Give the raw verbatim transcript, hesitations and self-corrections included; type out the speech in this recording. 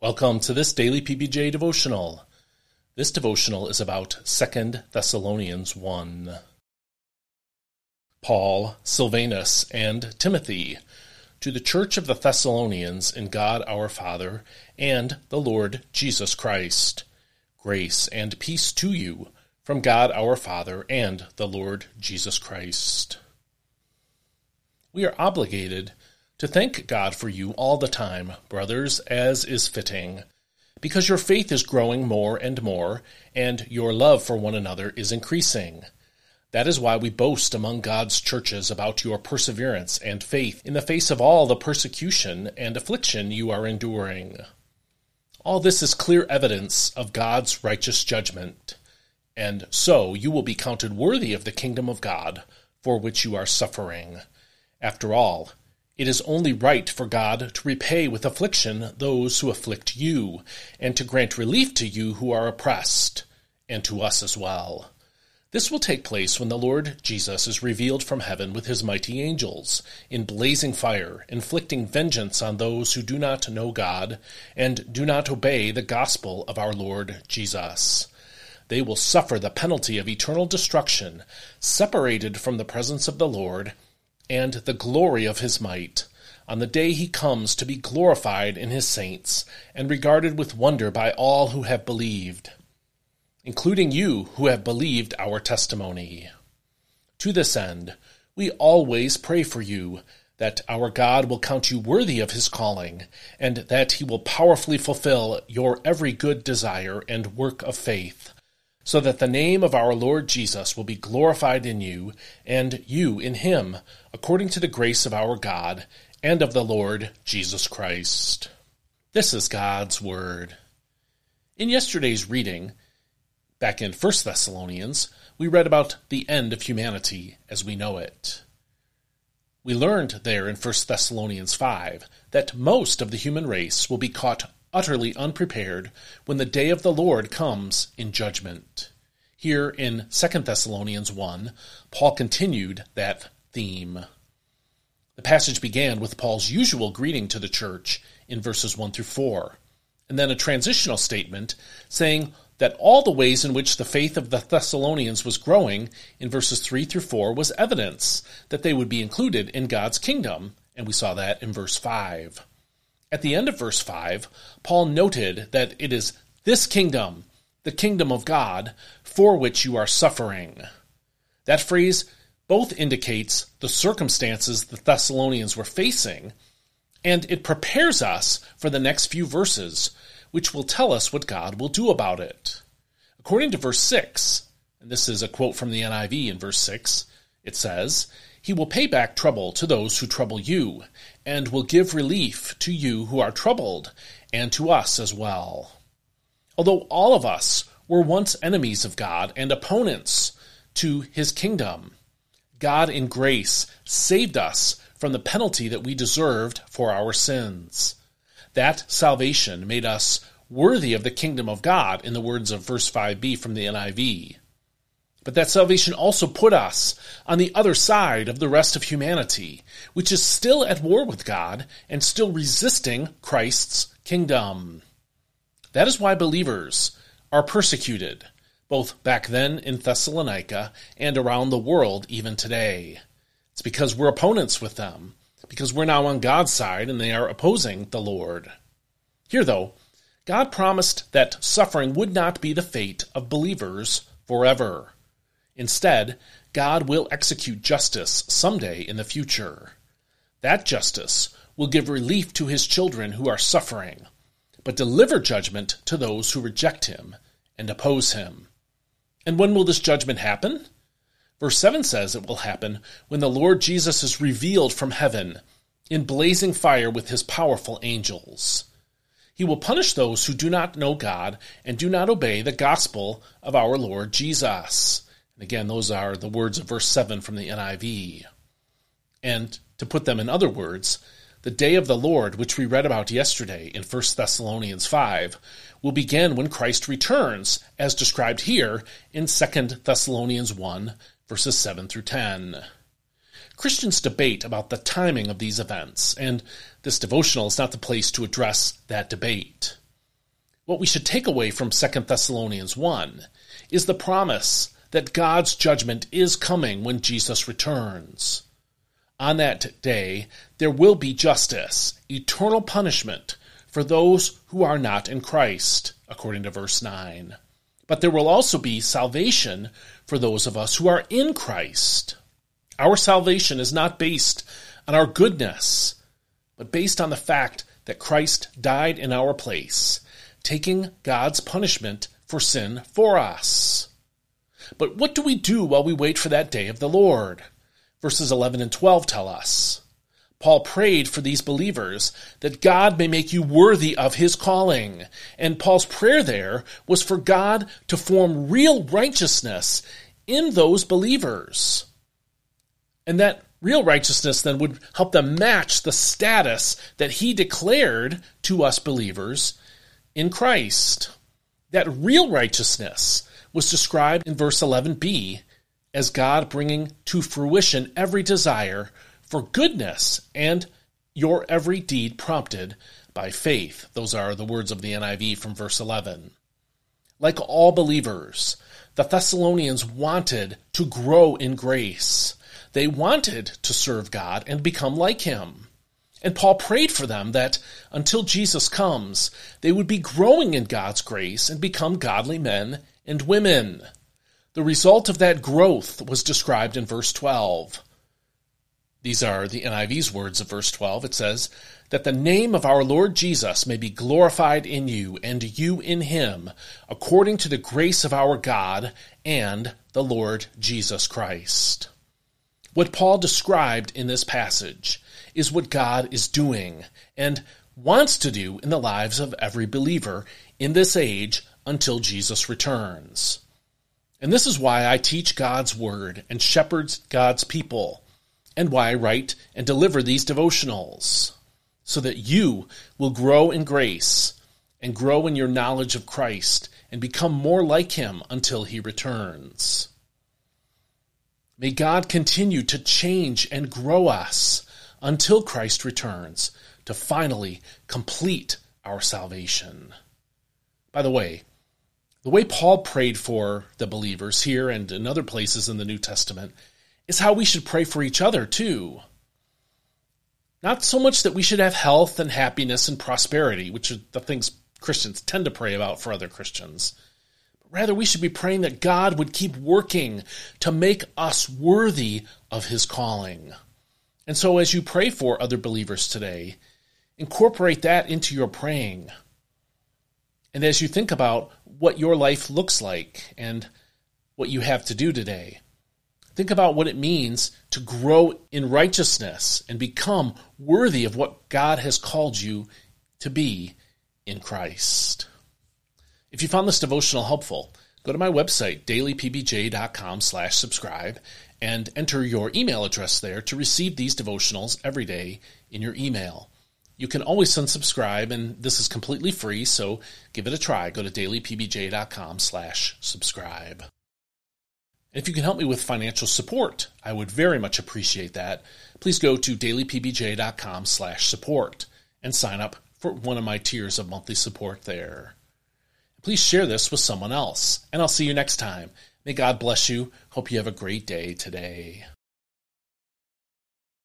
Welcome to this daily P B J devotional. This devotional is about Second Thessalonians one. Paul, Silvanus, and Timothy, to the church of the Thessalonians in God our Father and the Lord Jesus Christ. Grace and peace to you from God our Father and the Lord Jesus Christ. We are obligated to thank God for you all the time, brothers, as is fitting, because your faith is growing more and more, and your love for one another is increasing. That is why we boast among God's churches about your perseverance and faith in the face of all the persecution and affliction you are enduring. All this is clear evidence of God's righteous judgment, and so you will be counted worthy of the kingdom of God for which you are suffering. After all, it is only right for God to repay with affliction those who afflict you, and to grant relief to you who are oppressed, and to us as well. This will take place when the Lord Jesus is revealed from heaven with his mighty angels, in blazing fire, inflicting vengeance on those who do not know God, and do not obey the gospel of our Lord Jesus. They will suffer the penalty of eternal destruction, separated from the presence of the Lord, and the glory of his might, on the day he comes to be glorified in his saints, and regarded with wonder by all who have believed, including you who have believed our testimony. To this end, we always pray for you, that our God will count you worthy of his calling, and that he will powerfully fulfill your every good desire and work of faith, so that the name of our Lord Jesus will be glorified in you, and you in him, according to the grace of our God and of the Lord Jesus Christ. This is God's Word. In yesterday's reading, back in First Thessalonians, we read about the end of humanity as we know it. We learned there in First Thessalonians five that most of the human race will be caught utterly unprepared when the day of the Lord comes in judgment. Here in Second Thessalonians one, Paul continued that theme. The passage began with Paul's usual greeting to the church in verses one through four, and then a transitional statement saying that all the ways in which the faith of the Thessalonians was growing in verses three through four was evidence that they would be included in God's kingdom, and we saw that in verse five. At the end of verse five, Paul noted that it is this kingdom, the kingdom of God, for which you are suffering. That phrase both indicates the circumstances the Thessalonians were facing, and it prepares us for the next few verses, which will tell us what God will do about it. According to verse six, and this is a quote from the N I V in verse six, it says, "He will pay back trouble to those who trouble you, and will give relief to you who are troubled, and to us as well." Although all of us were once enemies of God and opponents to his kingdom, God in grace saved us from the penalty that we deserved for our sins. That salvation made us worthy of the kingdom of God, in the words of verse five b from the N I V. But that salvation also put us on the other side of the rest of humanity, which is still at war with God and still resisting Christ's kingdom. That is why believers are persecuted, both back then in Thessalonica and around the world even today. It's because we're opponents with them, because we're now on God's side and they are opposing the Lord. Here, though, God promised that suffering would not be the fate of believers forever. Instead, God will execute justice someday in the future. That justice will give relief to his children who are suffering, but deliver judgment to those who reject him and oppose him. And when will this judgment happen? Verse seven says it will happen when the Lord Jesus is revealed from heaven in blazing fire with his powerful angels. He will punish those who do not know God and do not obey the gospel of our Lord Jesus. And again, those are the words of verse seven from the N I V. And to put them in other words, the day of the Lord, which we read about yesterday in First Thessalonians five, will begin when Christ returns, as described here in Second Thessalonians one, verses seven through ten. Christians debate about the timing of these events, and this devotional is not the place to address that debate. What we should take away from Second Thessalonians one is the promise that God's judgment is coming when Jesus returns. On that day, there will be justice, eternal punishment for those who are not in Christ, according to verse nine. But there will also be salvation for those of us who are in Christ. Our salvation is not based on our goodness, but based on the fact that Christ died in our place, taking God's punishment for sin for us. But what do we do while we wait for that day of the Lord? Verses eleven and twelve tell us. Paul prayed for these believers that God may make you worthy of his calling. And Paul's prayer there was for God to form real righteousness in those believers. And that real righteousness then would help them match the status that he declared to us believers in Christ. That real righteousness was described in verse eleven b as God bringing to fruition every desire for goodness and your every deed prompted by faith. Those are the words of the N I V from verse eleven. Like all believers, the Thessalonians wanted to grow in grace. They wanted to serve God and become like him. And Paul prayed for them that until Jesus comes, they would be growing in God's grace and become godly men and women. The result of that growth was described in verse twelve. These are the N I V's words of verse twelve. It says, that the name of our Lord Jesus may be glorified in you and you in him, according to the grace of our God and the Lord Jesus Christ. What Paul described in this passage is what God is doing and wants to do in the lives of every believer in this age until Jesus returns. And this is why I teach God's word and shepherd God's people, and why I write and deliver these devotionals, so that you will grow in grace and grow in your knowledge of Christ and become more like him until he returns. May God continue to change and grow us until Christ returns to finally complete our salvation. By the way, the way Paul prayed for the believers here and in other places in the New Testament is how we should pray for each other too. Not so much that we should have health and happiness and prosperity, which are the things Christians tend to pray about for other Christians. But rather, we should be praying that God would keep working to make us worthy of his calling. And so as you pray for other believers today, incorporate that into your praying. And as you think about what your life looks like and what you have to do today, think about what it means to grow in righteousness and become worthy of what God has called you to be in Christ. If you found this devotional helpful, go to my website, daily p b j dot com slash subscribe, and enter your email address there to receive these devotionals every day in your email. You can always unsubscribe, and this is completely free, so give it a try. Go to daily p b j dot com slash subscribe. If you can help me with financial support, I would very much appreciate that. Please go to daily p b j dot com slash support and sign up for one of my tiers of monthly support there. Please share this with someone else, and I'll see you next time. May God bless you. Hope you have a great day today.